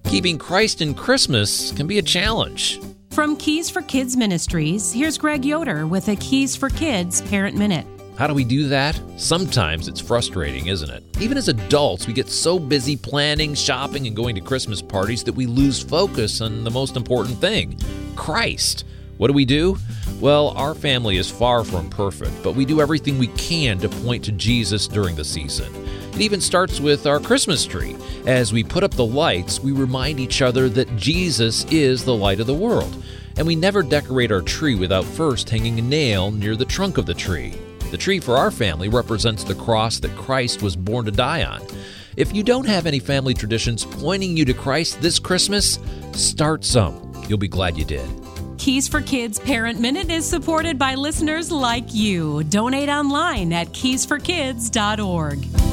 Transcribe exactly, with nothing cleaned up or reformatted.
Keeping Christ in Christmas can be a challenge. From Keys for Kids Ministries, here's Greg Yoder with a Keys for Kids Parent Minute. How do we do that? Sometimes it's frustrating, isn't it? Even as adults, we get so busy planning, shopping, and going to Christmas parties that we lose focus on the most important thing, Christ. What do we do? Well, our family is far from perfect, but we do everything we can to point to Jesus during the season. It even starts with our Christmas tree. As we put up the lights, we remind each other that Jesus is the light of the world. And we never decorate our tree without first hanging a nail near the trunk of the tree. The tree for our family represents the cross that Christ was born to die on. If you don't have any family traditions pointing you to Christ this Christmas, start some. You'll be glad you did. Keys for Kids Parent Minute is supported by listeners like you. Donate online at keys for kids dot org.